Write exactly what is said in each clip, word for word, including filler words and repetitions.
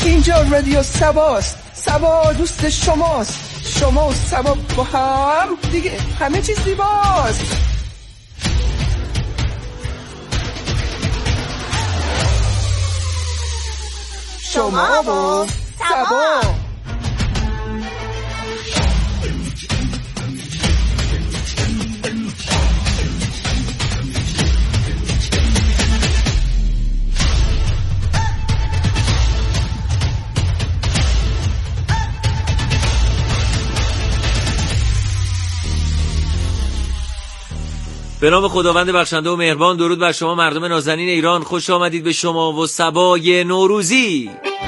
اینجا رادیو سباست. سبا دوست شماست. شما و سبا با هم دیگه همه چیز زیباست. شما و سبا. به نام خداوند بخشنده و مهربان. درود بر شما مردم نازنین ایران. خوش آمدید به شما و سبای نوروزی.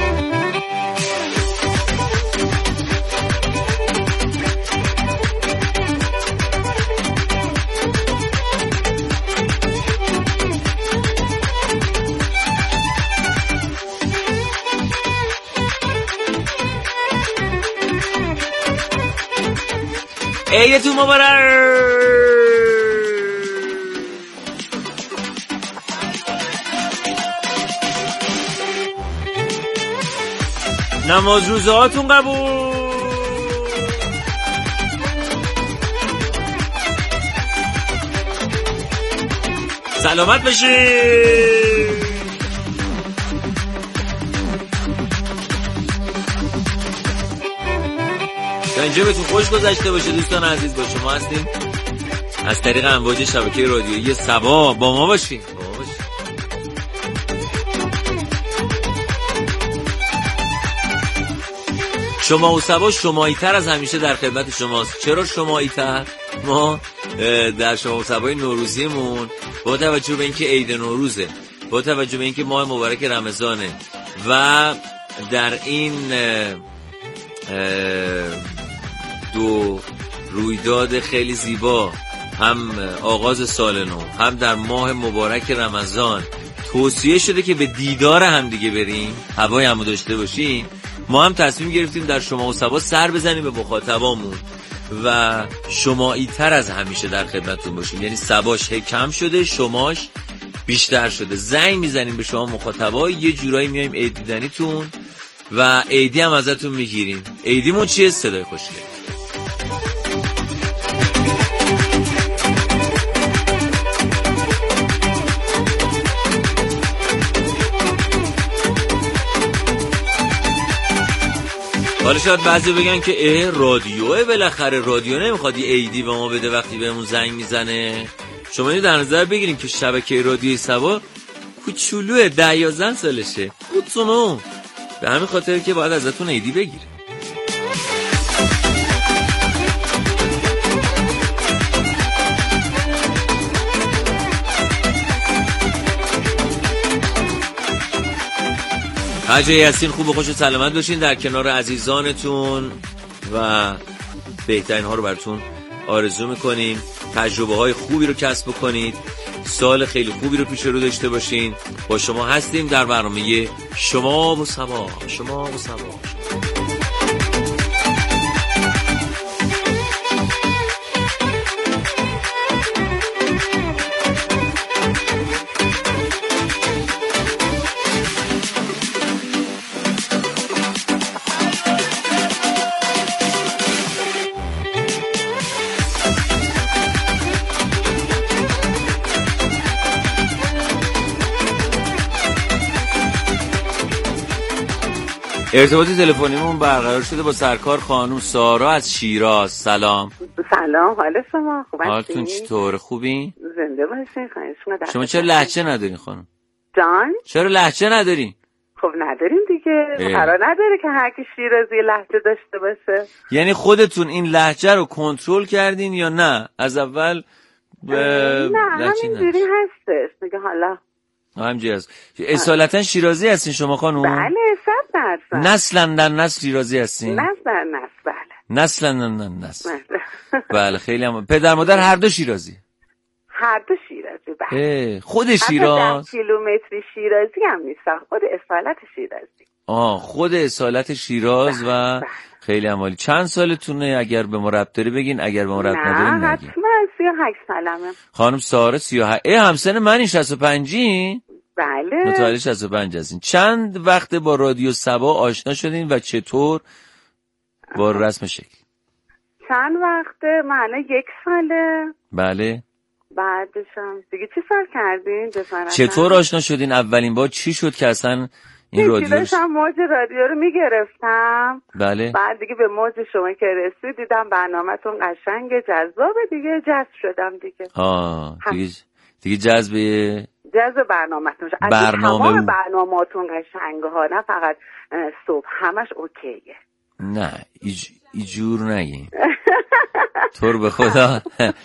عیدتون مبارک. نماز روزه هاتون قبول. سلامت بشید. تا اینجا بهتون خوش گذشته باشه دوستان عزیز. با شما هستیم از طریق امواج شبکه رادیویی سبا. با ما باشین. شما و سبا شمایی تر از همیشه در خدمت شماست. چرا شمایی تر؟ ما در شما و سبای نوروزیمون با توجه به اینکه عید نوروزه، با توجه به اینکه ماه مبارک رمضانه و در این دو رویداد خیلی زیبا، هم آغاز سال نو هم در ماه مبارک رمضان، توصیه شده که به دیدار هم دیگه بریم، هوای همو داشته باشیم. ما هم تصمیم گرفتیم در شما و سبا سر بزنیم به مخاطبامون و شمایی تر از همیشه در خدمتتون باشیم. یعنی سباش کم شده، شماش بیشتر شده. زنگ میزنیم به شما مخاطبا، یه جورایی میایم عید دیدنیتون و عیدی هم ازتون میگیریم. عیدیمون چیه؟ صدای خوشگل. حالا شاید بعضی بگن که اه رادیوه، بالاخره رادیو نمیخواد یه عیدی به ما بده وقتی بهمون زنگ میزنه. شما اینو در نظر بگیریم که شبکه رادیوی سبا کوچولوه، ده یازده سالشه، کوچولو، به همین خاطر که باید ازتون عیدی بگیره. هر جایی هستین خوب و خوش و سلامت باشین، در کنار عزیزانتون و بهترین ها رو براتون آرزو میکنیم. تجربه های خوبی رو کسب کنید، سال خیلی خوبی رو پیش رو داشته باشین. با شما هستیم در برنامه شما و سبا. شما و سبا. ارتباط تلفنیمون برقرار شده با سرکار خانم سارا از شیراز. سلام. سلام، حال شما خوب هستین؟ حالتون چطوره؟ خوبین؟ زنده باشین. خواهش. شما چرا لهجه ندارین خانم؟ جان؟ چرا لهجه ندارین؟ خب نداریم دیگه. قرار نداره که هر کی شیرازی لهجه داشته باشه. یعنی خودتون این لهجه رو کنترل کردین یا نه؟ از اول ب... نه همینجوری هستش دیگه. حالا همینجوری هست. اصالتا شیرازی هستین شما خانم؟ بله، صد درصد. نسلا در نسل شیرازی هستین؟ نسل در نسل. بله. نسلا در نسل. بله خیلی هم. پدر مادر هر دو شیرازی؟ هر دو شیرازی. بله. خود شیراز؟ ده کیلومتری شیرازی هم نیست، خود اصالت شیرازی. آه خود اصالت شیراز. و خیلی عالی. چند سالتونه اگر به ما ربط داره بگین، اگر به ما ربط نداره نگین. نه حتما سی و هشت سالمه. خانم ساره سی و هشت. ای همسن منی شصت و پنجی؟ بله. متولد شصت و پنج هستین. چند وقت با رادیو سبا آشنا شدین و چطور با رسم شکل؟ چند وقته؟ من یک ساله. بله. بعدشم دیگه چی سال کردین؟ چطور آشنا شدین؟ اولین بار چی شد که اصلا این رادیو رو داشتم موج رادیو رو میگرفتم. بله. بعد دیگه به موج شما که رسید دیدم برنامه‌تون قشنگه، جذابه، دیگه جذب شدم دیگه. آه دیگه دیگه جذب جذب برنامه‌تون شد. برنامه تمام برنامه‌تون قشنگه ها، نه فقط صبح، همش اوکیه. نه ایج... ایجور نگین. طور به خدا.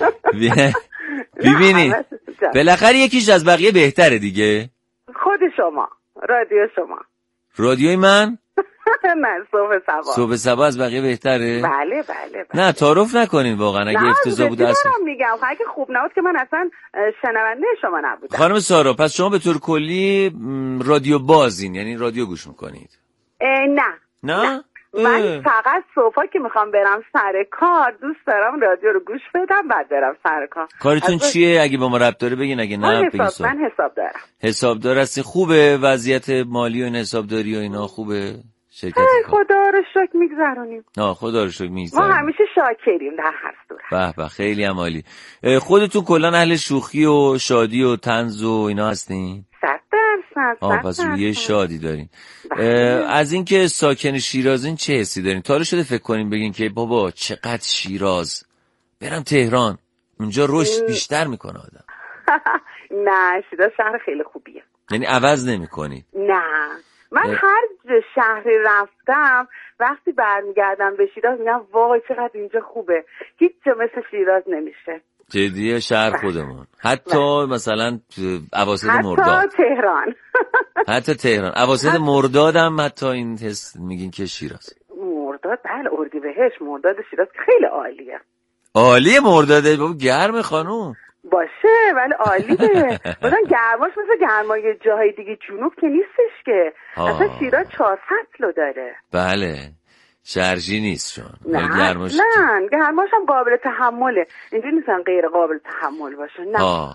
ببینید بالاخره یکیش از بقیه بهتره دیگه. خود شما، رادیو شما. رادیوی من؟ نه صبح سبا. صبح سبا از بقیه بهتره؟ بله بله, بله. نه تعارف نکنین واقعا، اگه افتضاح بود اصلا. نه میگم اگه خوب نبود که من اصلا شنونده شما نبودم. خانم سارا پس شما به طور کلی رادیو بازین، یعنی رادیو گوش میکنید؟ نه نه, نه. من فقط صبحا که میخوام برم سر کار دوست دارم رادیو رو گوش بدم بعد برم سر کار. کارتون از چیه؟ اگه با ما ربط داره بگین، اگه نه بگین. حساب. من حساب دارم. حسابدار هستی؟ خوبه وضعیت مالی و این حسابداری و اینا خوبه؟ شرکت خدا رو شکر میگذرونیم. نه خدا رو شکر میگذرونیم. ما همیشه شاکریم در هر صورت. به به خیلی هم عالی. خودتون کلا اهل شوخی و شادی و طنز و اینا هستین؟ صد درصد. آه پس رویه شادی دارین. از اینکه ساکن شیرازین چه حسی دارین؟ تا حالا شده فکر کنین بگین که بابا چقدر شیراز برم تهران اونجا رشد بیشتر میکنه آدم؟ نه شیراز شهر خیلی خوبیه. یعنی عوض نمیکنی؟ نه من اه. هر شهری رفتم وقتی برمیگردم به شیراز میگم وای چقدر اینجا خوبه، هیچ جا مثل شیراز نمیشه. جدیه شهر خودمون. حتی بله. مثلا اواسط مرداد. حتی تهران. حتی تهران. اواسط مرداد هم حتی این حس میگین که شیراز. مرداد بله، اردیبهشت، مرداد شیراز خیلی عالیه. عالیه مرداده بابا، گرم خانوم. باشه ولی عالیه. مثلا گرماش مثل گرمای جاهای دیگه جنوب که نیستش که. اصلا شیراز چهار فصل داره. بله. شرجی نیست شون. نه گرماش نه گرماش هم قابل تحمله. اینجوری نیستن غیر قابل تحمل باشه. نه ها.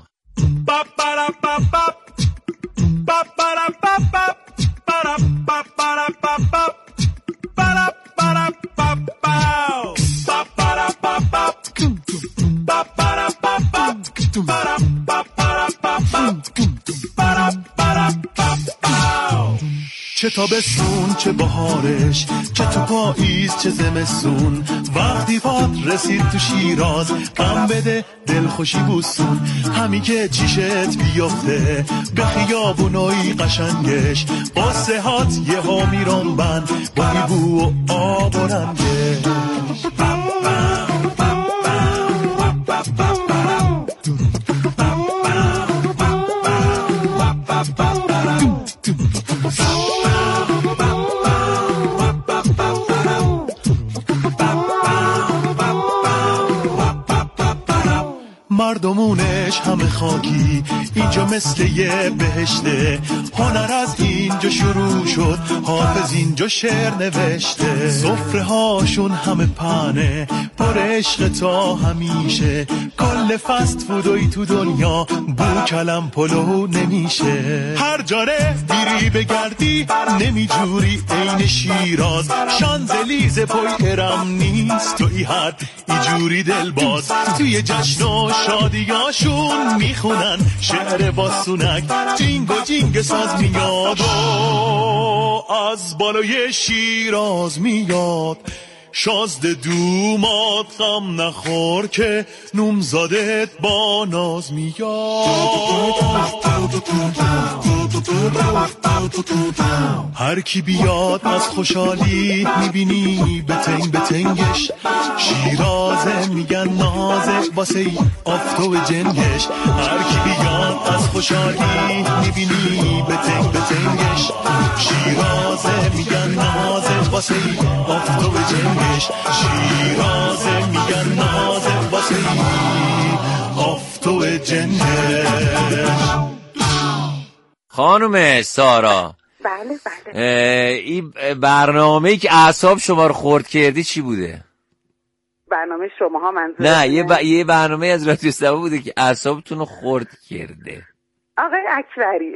چه تابستون چه بهارش، چه تو پاییز چه زمستون، وقتی پات رسید تو شیراز غم بده دلخوشی بوسون. همی که چیشت بیافته به خیابونای قشنگش، قصه هات یه ها میران بند با بو و آب و رنگش. مردمونش همه خاکی، اینجا مثل یه بهشته. هنر از اینجا شروع شد، حافظ اینجا شعر نوشته. سفره هاشون همه پنه پر عشق تا همیشه. کل فست فودوی تو دنیا بو کلم پلو نمیشه. هر جاره بیری بگردی نمیجوری عین شیراز. شانزلیزه پای ارم نیست تو ای حد ایجوری دل باز. توی جشن و شادیاشون میخونن شعر باسونک، جینگ و جینگ ساز میاد و از بالای شیراز میاد. شازده دومات غم نخور که نومزادت با ناز میاد. هر کی بیاد از خوشحالی میبینی بتنگ بتنگش. شیرازه میگن نازه واسه ای آفتو جنگش. هر کی بیاد از خوشحالی میبینی بتنگ بتنگش. شیرازه میگن نازه واسه ای آفتو جنگش. شیرازه میگن نازه واسه ای آفتو جنگش. خانم سارا بله بله این برنامه‌ای که اعصاب شما رو خورد کردی چی بوده؟ برنامه شما ها منظور؟ نه یه, ب... یه برنامه از رادیو سبا بوده که اعصابتون رو خورد کرده. آقای اکبری.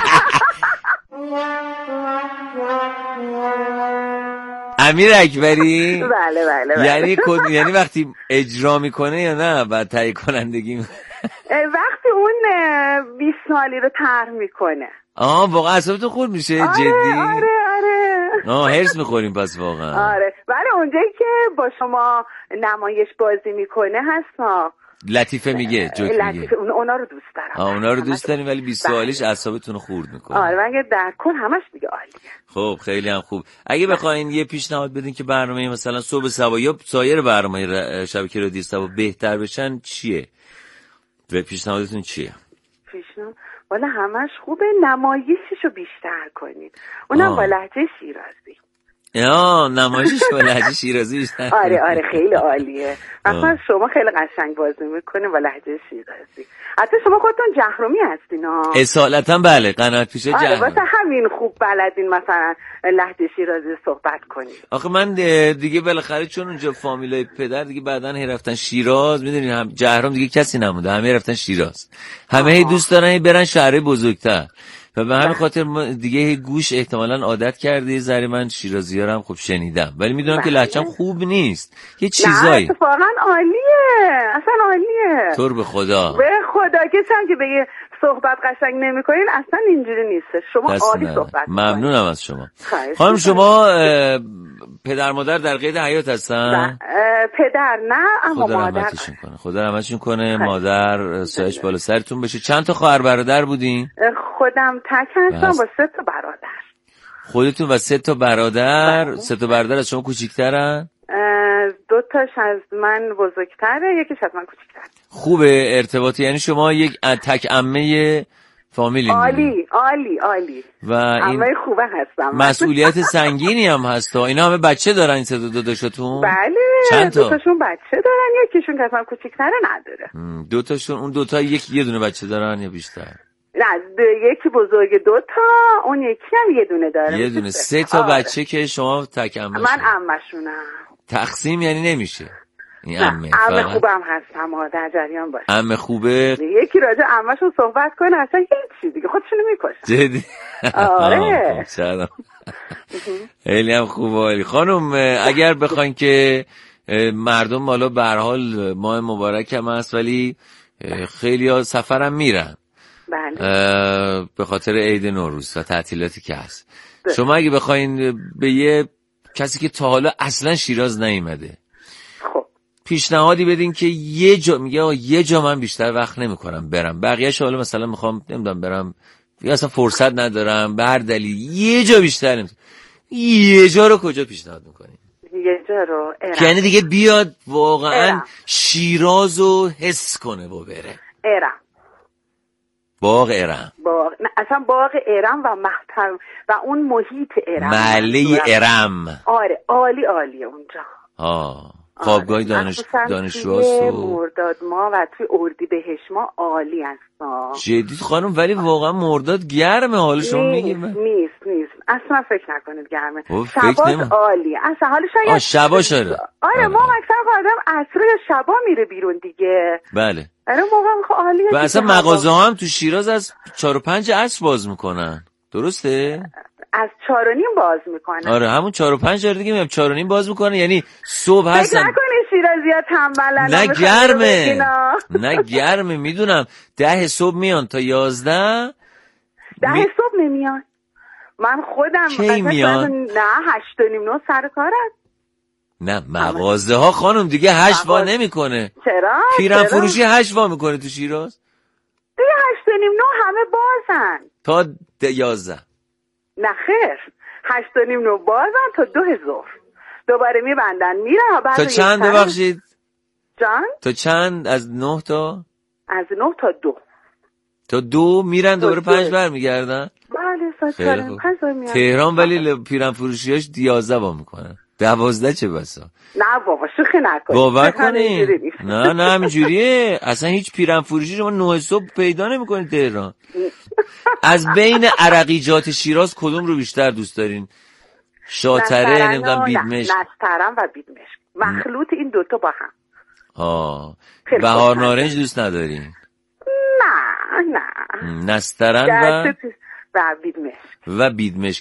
امیر اکبری؟ بله بله بله. یعنی کد... یعنی وقتی اجرا میکنه یا نه بعد تهیه کنندگی می... وقتی اون بیست سالی رو طرح میکنه. آه واقعا اعصابتون خورد میشه؟ آره، جدی؟ آره آره. آه هرس میخوریم پس واقعا. آره ولی اونجایی که با شما نمایش بازی میکنه هست لطیفه میگه، جوک میگه. لطیفه اون اونا رو دوست دارم. آه اونا رو دوست داریم ولی بیست سالیش اعصابتون رو خورد میکنه. آره مگه در کل همش دیگه عالیه. خب خیلی هم خوب. اگه بخواین یه پیشنهاد بدین که برنامه مثلا صبح سبا یا سایر برنامه شبکه رادیو سبا بهتر بشن چیه؟ و پیشنهادتون چیه؟ پیشنهاد والا همش خوبه، نمایششو بیشتر کنید. اونم با لهجه شیرازی. یا نمایشش با لهجه شیرازی بیشتر. آره آره خیلی عالیه. مثلا شما خیلی قشنگ بازی میکنین با لهجه شیرازی. حتی شما خودتون جهرومی هستین ها. اصالتا بله، قناعت پیشه جهرومی. آره واسه همین خوب بلدین مثلا لهجه شیرازی صحبت کنید. آخه من دیگه بالاخره چون اونجا فامیلای پدر دیگه بعدن هی رفتن شیراز، میدونین هم جهرم دیگه کسی نمونده، همه رفتن شیراز. همه هی دوست دارن برن شهرهای بزرگتر. و به همین خاطر دیگه گوش احتمالاً عادت کرده. زری من شیرازی‌ها رو هم خوب شنیدم ولی میدونم که لهجه‌م خوب نیست، یه چیزایی. نه اتفاقا عالیه، اصلا عالیه. طور به خدا به خدا کسی هم که به یه صحبت قشنگ نمی‌کنین اصلا اینجوری نیست. شما عالی صحبت می‌کنید. ممنونم از شما. خانم شما پدر مادر در قید حیات هستن؟ پدر نه اما خدا مادر. رحمتشون کنه. خدا رحمتشون کنه. مادر سایش بالا سرتون بشه. چند تا خواهر برادر بودین؟ خودم تک هستم با سه تا برادر. خودتون و سه تا برادر؟ سه تا برادر از شما کوچیک‌ترن؟ دو تاش از من بزرگتره، یکیش از من کوچیک‌تره. خوبه ارتباطی، یعنی شما یک تک عمه فامیلی؟ عالی عالی عالی. و این عمه خوبه هستم. مسئولیت سنگینی هم هستا. اینا همه بچه دارن این سه تا داداشتون؟ بله چند تا؟ دو تاشون بچه دارن، یکیشون که از من کوچیک‌تره نداره. دو تاشون اون دو تا یک یه دونه بچه دارن یا بیشتر؟ نه یکی بزرگ دو تا، اون یکی هم یه دونه داره. یه دونه. سه تا آره. بچه که شما تک عمه. من عمه‌شونم. تقسیم یعنی نمیشه. این عمه عمه خوبم هستم در جریان باشه. عمه خوبه. یکی راجع عمه‌شون صحبت کنه اصلا هیچ دیگه خودشونو میکشن. جدی؟ آره. چرا؟ خیلی هم خوبه. خانم اگر بخواین که مردم حالا به هر حال ماه مبارک هم هست ولی خیلی‌ها سفرم میرن. بله. به خاطر عید نوروز و تعطیلاتی که هست. بله. شما اگه بخواین به یه کسی که تا حالا اصلا شیراز نیومده خب پیشنهادی بدین که یه جا میگه آقا یه جا من بیشتر وقت نمیکنم برم، بقیه‌اش حالا مثلا میخوام نمیدونم برم یا اصلا فرصت ندارم به هر دلیل، یه جا بیشتر نمیتونم، یه جا رو کجا پیشنهاد میکنین؟ یه جا رو ارم. یعنی دیگه بیاد واقعا ارم. شیرازو حس کنه و بره. ارم. باغ ارم. باغ نه اصلا باغ ارم و محترم و اون محیط ارم. محله ارم. آره عالی عالیه اونجا. آه. خوابگاه دانش دانشجوهاست و مرداد ما و توی اردیبهشت ما عالی هستن. جدی خانم ولی واقعا مرداد گرمه، حالا شما میگید نیست نیست اصلا فکر نکنید گرمه. شباش عالی اصلا حالا شاید آه شباش آره. آره ما اکثر آدم عصر شبا میره بیرون دیگه. بله. آره موقع عالیه. و اصلا مغازه ها هم تو شیراز از چهار و پنج عصر باز میکنن. درسته؟ از چهار و نیم باز میکنن. آره همون چهار و پنج دیگه میگم چهار و نیم باز میکنن، یعنی صبح هستن. فکر نکنی شیرازی‌ها تنبلن. نه گرمه. نه گرمه میدونم. ده صبح میان تا یازده. ده می... صبح نمیان. من خودم کی میان؟ نه هشت و نیم نه سر کارم. نه مغازه ها خانم دیگه هشت وا نمیکنه. چرا؟ پیرن فروشی هشت وا میکنه تو شیراز. دیگه هشت و نیم نه همه بازن. تا یازده. نه خیر. هشت و نیم نه بازن تا دو ظهر. دوباره میبندن میره. تا چند ببخشید؟ جان؟ تا چند از نه تا؟ از نه تا دو. تا دو میرن دوباره پنج بر میگردن؟ بله ساعت چهارم پنج بر میرن. تهران ولی پیرن فروشیاش یازده وا میکنن. دوازده چه بسا؟ نه بابا شوخی نکنی. باور کنی؟ نه نه همینجوریه. اصلا هیچ پیرن فروشی شما نه صبح پیدا نمیکنی تهران. از بین عرقیجات شیراز کدوم رو بیشتر دوست دارین؟ شاتره نمیدونم بیدمشک؟ نسترن و بیدمشک مخلوط این دوتا با هم. آه بهار نارنج دوست ندارین؟ نه نه نسترن و و بیدمشک و بیدمشک.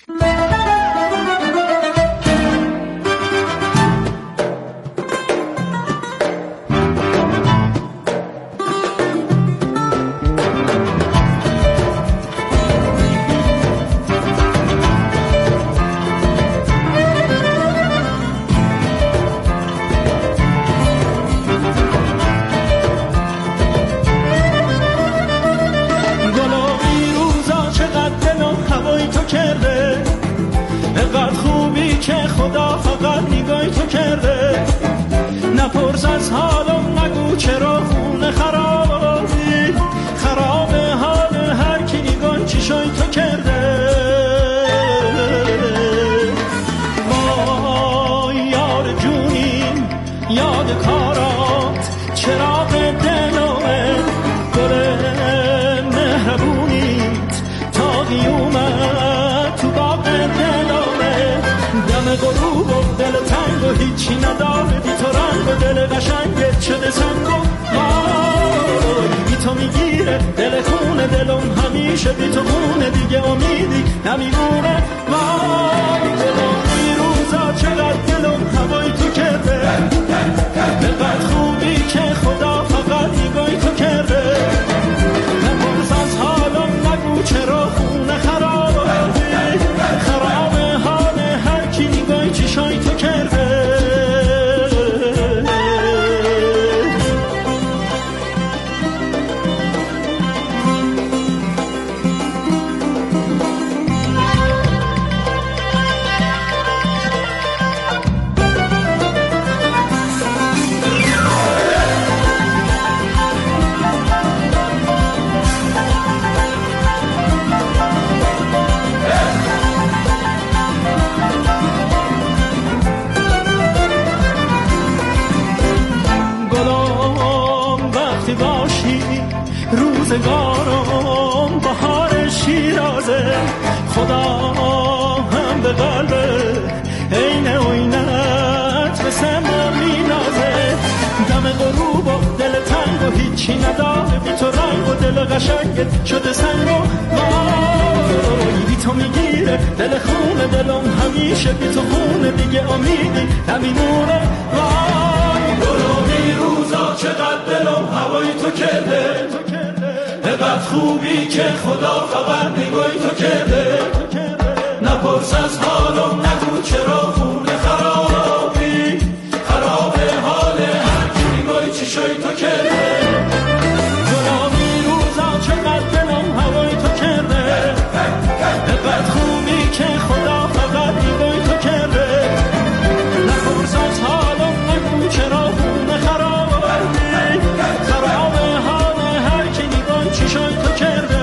که خدا فقط نگاهی تو کرده، نپرس از حالم، نگو چرا خونه خرابی، خراب حال هر کی نگاه چشای تو کرده. ما یار جونیم، یاد کارات، چراغ دلمه، گل مهربونیت تا قیومت تو باغ دلمه. دم غروب و دل تنگ و هیچی نداره بی تو، رنگ و دل قشنگت شده سنگ و وای بی تو میگیره دل خونه دلم، همیشه بی تو خونه دیگه امیدی نمیمونه. وای دلم این روزا چقدر دلم هوای تو کرده، بقدر خوبی که خدا فقط نگاهی تو کرده. نپرس از حالم، نگو چرا خونه خرابی، خراب حال هر کی نگاهی چشای تو کرده. روزگارم بهار شیرازه، خدا هم به قلب عین عینت به سما مینازه. دم غروب و دل تنگ و هیچی نداره بی تو، رنگ و دل قشنگت شده سنگ و وای بی تو میگیره دل خونه دلم، همیشه بی تو خونه دیگه امیدی نمیمونه. وای گلومی روزا چقدر دلم هوای تو کرده، بقدر خوبی که خدا فقط نگاهی تو کرده. نپرس از حالم، نگو چرا خونه خرابی، خراب حال هر کی نگاهی چشای تو کرده. گلامی روزا چقدر دلم هوای تو کرده، بقدر خوبی که خدا فقط نگاهی تو کرده. نپرس از حالم، نگو چرا خونه خرابی، خراب حال هر کی نگاهی چشای تو کرده.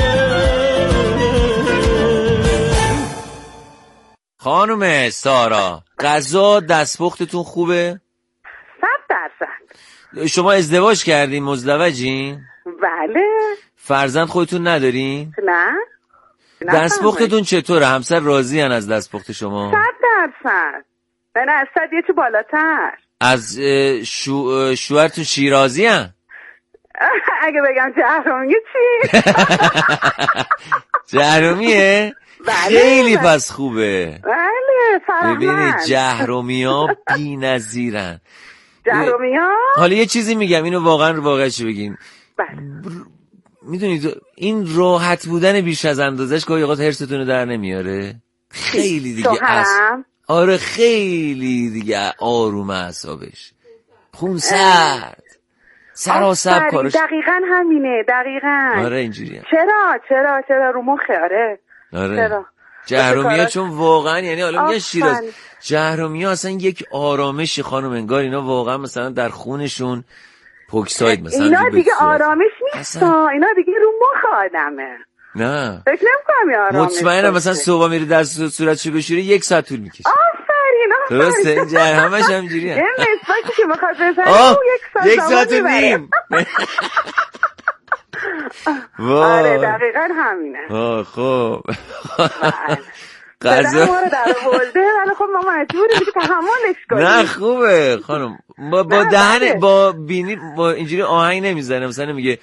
خانم سارا، غذا دستپختتون خوبه؟ صد درصد. شما ازدواج کردین، مزدوجین؟ بله. فرزند خودتون ندارین؟ نه. دستپختتون چطوره؟ همسر راضی هن از دستپخت شما؟ صد درصد. نه از صد یه چه بالاتر. از شو... شوهرتون شیرازی هن؟ اگه بگم جهرومیه چی؟ جهرومیه؟ بله. خیلی پس خوبه. بله فرهمند. ببینید جهرومی ها بی نظیرن. جهرومی ها؟ حالا یه چیزی میگم، اینو واقعا واقعش بگین. بله. میدونید این راحت بودن بیش از اندازش گاهی اوقات حرستون رو در نمیاره. خیلی دیگه از آره خیلی دیگه آروم اعصابش، خون سرد سراسب کارش. دقیقاً همینه، دقیقاً. آره اینجوریه. چرا چرا چرا رو مخه. آره آره چرا جهرومی ها چون واقعا یعنی حالا میگه شیراز، آفن. جهرومی ها اصلا یک آرامشی خانم، انگار اینا واقعا مثلا در خونشون پوکساید مثلا اینا دیگه آرامش نیست، اینا دیگه رو مخ آدمه. نه فکر نمی‌کنم یه آرامش. مطمئنم مثلا صبح میره دست صورتشو بشوره یک ساعت طول میکشه. آفرین آفرین. درسته این جر همش همینجوریه. یه مسواکی که میخواد بزنه یک ساعت یک ساعت نیم. آره دقیقاً همینه. آه خب غذا ما رو در آورده، ولی خب ما مجبوریم دیگه تحملش کنیم. نه خوبه خانم، با با دهن با بینی با اینجوری آهنگ نمیزنه، مثلا میگه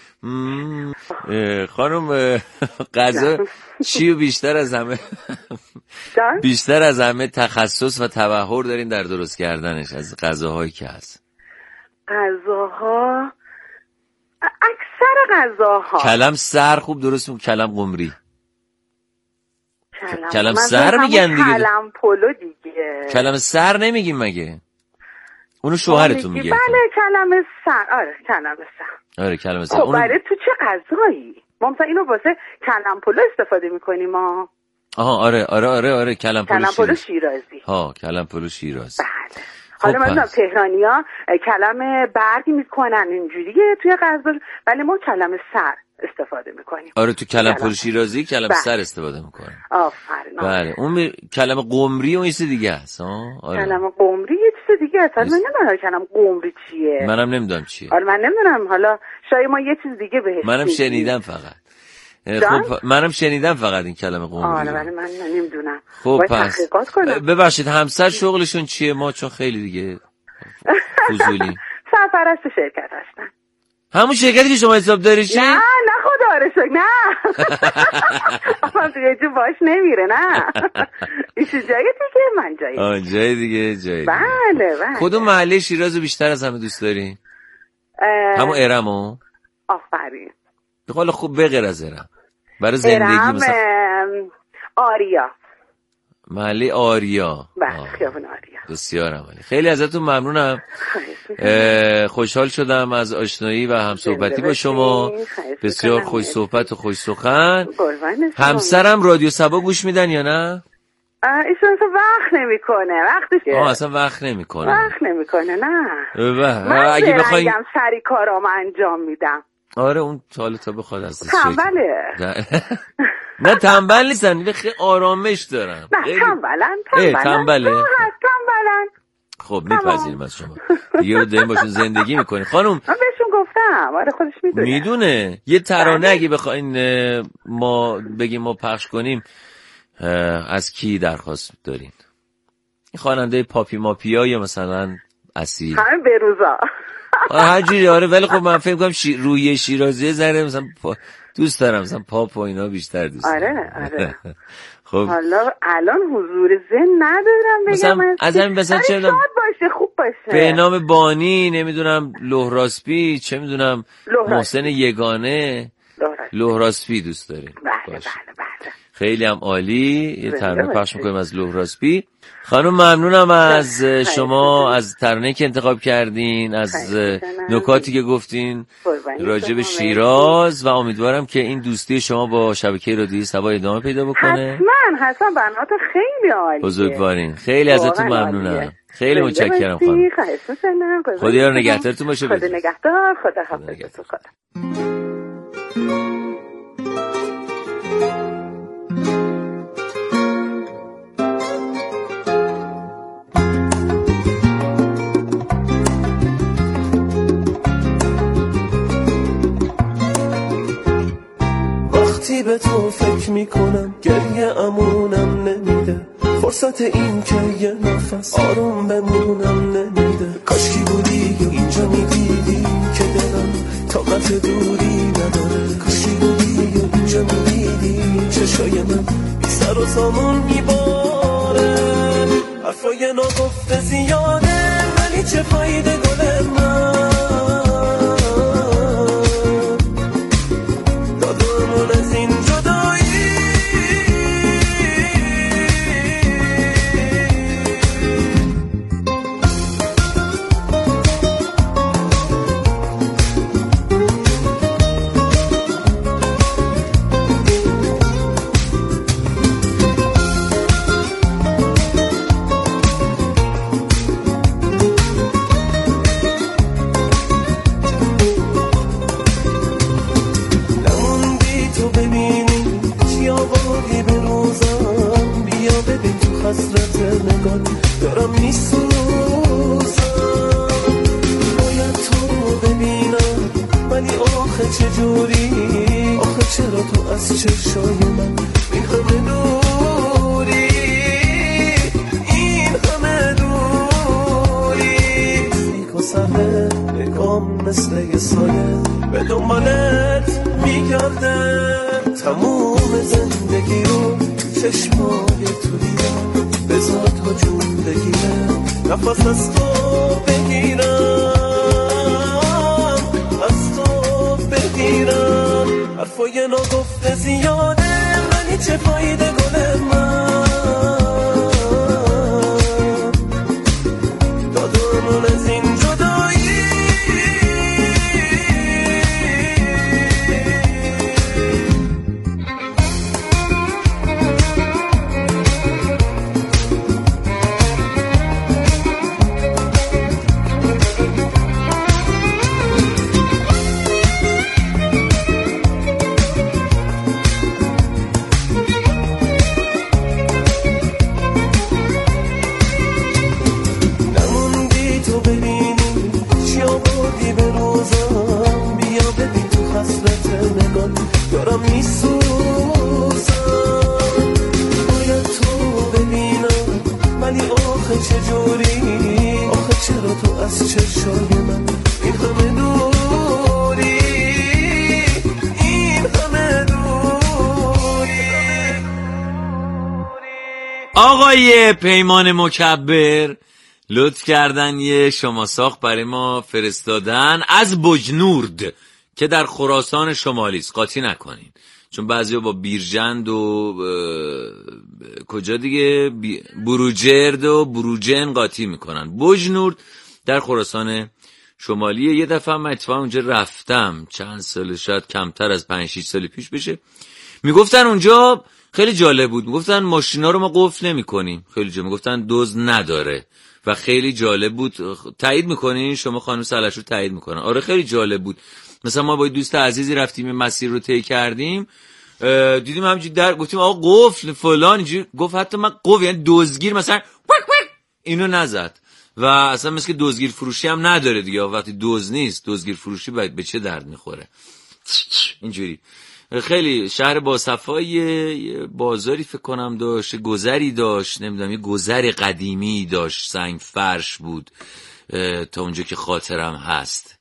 خانم غذا چیو بیشتر از همه بیشتر از همه تخصص و تبحر دارین در درست کردنش از غذاهایی که هست. غذاها اکثر غذاها کلم سر خوب درست میگم، کلم قمری کلم, کلم سر میگن دیگه. کلم پلو دیگه. کلم سر نمیگیم مگه؟ اونو شوهرتون میگه. بله کلم سر. آره کلم سر. آره کلم سر. خب اونو... برای تو چه غذایی؟ ما مثلا اینو واسه کلم پلو استفاده میکنیم ما. آها آره آره آره آره کلم پلو شیرازی. کلم پلو شیرازی. ها کلم پلو شیرازی. بله. حالا مثلا تهرانی‌ها کلم برگی میکنن اینجوریه توی غذا، ولی ما کلم سر استفاده میکنیم. آره تو کلم پلو شیرازی کلم بله. سر استفاده میکنیم. آفرین. بله اون می... کلم قمری اون چیز دیگه است. آره. کلم قمری یه چیز دیگه است. من نمیدونم کلم قمری چیه. منم نمیدونم چیه. آره من نمیدونم، حالا شاید ما یه چیز دیگه بهش منم شنیدم فقط. خب منم شنیدم فقط این کلمه قمری. آره ولی من نمیدونم. خب پس ببخشید همسر شغلشون چیه؟ ما چون خیلی دیگه فضولی سرپرست شرکت هستن. همون شرکتی که شما حساب داری چی؟ نه نه خدا رو شکر نه. من توی جو باش نمیره نه. ایشون جای دیگه من جای دیگه. آه جای دیگه جای دیگه. بله بله. کدوم محله شیراز رو بیشتر از همه دوست داری؟ همون ارمو؟ آفرین. بخوال خوب بغیر از ارم برای زندگی مثلا آریا، محله آریا. بله خیابون آریا. بسیار عالی. خیلی ازتون ممنونم. خوشحال شدم از آشنایی و همصحبتی با شما. بسیار خوش صحبت و خوش سخن. همسرم رادیو صبا گوش میدن یا نه؟ ایشون اصلا وقت نمیکنه. وقتش آه اصلا وقت نمیکنه. وقت نمیکنه نه. من اگه بخواید سری کارامو انجام میدم. آره اون حالا تا بخواد از تنبله. نه تنبل نیستن، خیلی آرامش دارن. نه تنبلن تنبلن تنبله. تنبلن. خب میپذیریم از شما دیگه رو داریم باشون زندگی میکنیم. خانم من بهشون گفتم آره خودش میدونه میدونه. یه ترانه اگه بخواین ما بگیم ما پخش کنیم از کی درخواست دارین؟ این خواننده پاپی ماپیا یا مثلا اصیل؟ همین بروزا هر جوری. آره ولی خب من فکر کنم شی... روی شیرازی ذره مثلا پا... دوست دارم مثلا پاپ و اینا بیشتر دوست دارم. آره آره. خب حالا الان حضور ذهن ندارم بگم مثلا از همین مثلا چه شاد باشه خوب باشه. به نام بانی نمیدونم لهراسپی چه میدونم محسن یگانه لهراسپی دوست داریم. بله بله بله. خیلی هم عالی. یه ترانه پخش میکنیم از لهراسپی. خانم ممنونم از شما، از ترانه‌ای که انتخاب کردین، از نکاتی که گفتین راجع به شیراز و امیدوارم که این دوستی شما با شبکه رادیویی صبا ادامه پیدا بکنه. حتما حتما برنامه‌تون خیلی عالیه. بزرگوارین. خیلی ازتون ممنونم. خیلی متشکرم خانم. خدا نگهدارتون باشه. خدا نگهدار. خدا حافظتون. خدا. وقتی به تو فکر میکنم گریه امونم نمیده، فرصت این که یه نفس آروم بمونم نمیده. کاشکی بودی یا اینجا میدیدی که دلم طاقت دوری نداره. کاشکی بودی یا اینجا میدیدی چشای من بی سر و سامون میباره. حرفای ناگفته زیاده ولی چه فایده گل من. دادمون از این جدایی حسرت نگات دارم میسوزم. باید تو رو ببینم ولی آخه چجوری؟ آخه چرا تو از چشای من این همه دوری؟ مثل یه سایه به دنبالت میگردم. تموم زندگی رو چشمای تو دیدم، بذار تا جون بگیره نفس از تو بگیرم، از تو بگیرم. حرفای ناگفته زیاده ولی چه فایده گل من، دادمون از این جدایی. آقای پیمان مکبر لطف کردن یه شما ساخت برای ما فرستادن از بجنورد که در خراسان شمالی است. قاطی نکنین چون بعضیا با بیرجند و کجا دیگه بروجرد و بروجن قاطی میکنن. بجنورد در خراسان شمالیه. یه دفعه من اتفاقا اونجا رفتم چند سال، شاید کمتر از پنج شش سال پیش بشه. میگفتن اونجا خیلی جالب بود، میگفتن ماشینا رو ما قفل نمی‌کنیم. خیلی جالب میگفتن دزد نداره و خیلی جالب بود. تایید میکنین شما خانم سلش رو تایید میکنن. آره خیلی جالب بود. مثلا ما با دوست عزیزی رفتیم مسیر رو طی کردیم، دیدیم همینجوری در گفتیم آقا قفل فلان اینجوری گفت حتی من قفل یعنی دزدگیر مثلا اینو نزد و اصلا مثل که دزدگیر فروشی هم نداره دیگه. وقتی دزد نیست دزدگیر فروشی باید به چه درد میخوره اینجوری. خیلی شهر با صفای، بازاری فکر کنم داشت، گذری داشت، نمیدونم یه گذر قدیمی داشت، سنگ فرش بود تا اونجا که خاطرم هست.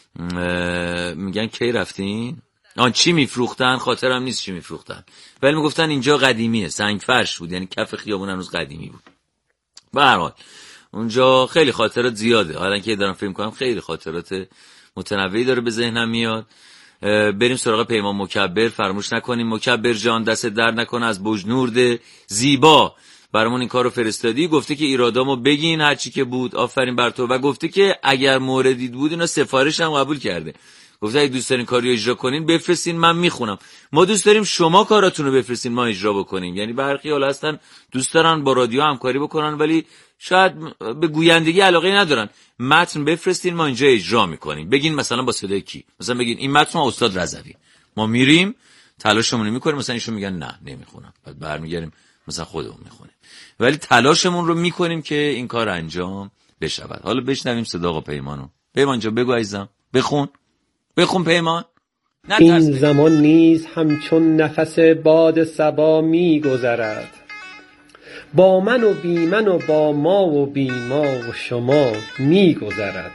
میگن کی رفتین؟ آن چی میفروختن؟ خاطرم نیست چی میفروختن ولی میگفتن اینجا قدیمیه، سنگ فرش بود، یعنی کف خیابون هنوز قدیمی بود. به هر حال اونجا خیلی خاطرات زیاده، حالا که دارم فکر می‌کنم خیلی خاطرات متنوعی داره به ذهنم میاد. بریم سراغ پیمان مکبر. فراموش نکنیم مکبر جان دست در نکنه از بجنورد زیبا برامون این کارو فرستادی. گفته که ایرادامو بگین هر چی که بود، آفرین بر تو، و گفته که اگر موردی بود اینا سفارش هم قبول کرده. گفته اگه دوست دارین کاریو اجرا کنین بفرستین من میخونم. ما دوست داریم شما کاراتونو بفرستین ما اجرا بکنیم. یعنی برخی حالا هستن دوست دارن با رادیو همکاری بکنن ولی شاید به گویندگی علاقه ندارن. متن بفرستین ما اینجا اجرا میکنیم. بگین مثلا با صدای کی، مثلا بگین این متن ما استاد رضوی، ما میریم تلاشمون رو میکنیم، مثلا ایشون میگن نه نمیخونم، بعد برمیگردیم مثلا خودمون میخونیم، ولی تلاشمون رو میکنیم که این کار انجام بشود. حالا بشنویم صدا آقا پیمانو. پیمان جان بگو عزیزم، بخون بخون پیمان. این زمان نیز همچون نفس باد صبا میگذرد، با من و بی من و با ما و بی ما و شما میگذرد،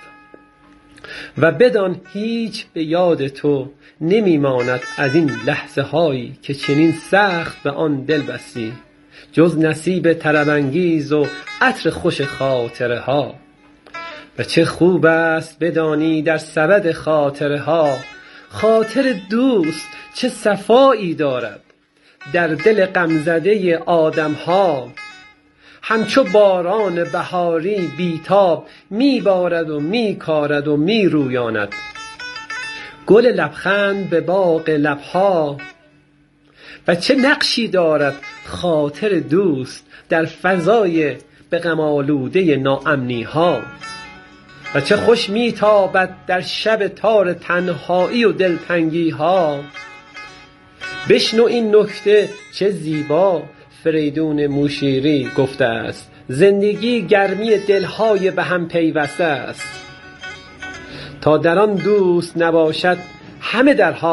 و بدان هیچ به یاد تو نمیماند از این لحظه هایی که چنین سخت به آن دل بستی، جز نصیب طرب‌انگیز و عطر خوش خاطره ها. و چه خوب است بدانی در سبد خاطره ها، خاطر دوست چه صفایی دارد در دل غمزده آدم ها. همچو باران بهاری بیتاب میبارد و میکارد و میرویاند، گل لبخند به باغ لبها. و چه نقشی دارد خاطر دوست در فضای به غم آلوده ناامنی ها. و چه خوش میتابد در شب تار تنهایی و دلتنگی ها. بشنو این نکته چه زیبا فریدون موشیری گفته است، زندگی گرمی دلهای به هم پیوسته است، تا در آن دوست نباشد همه درها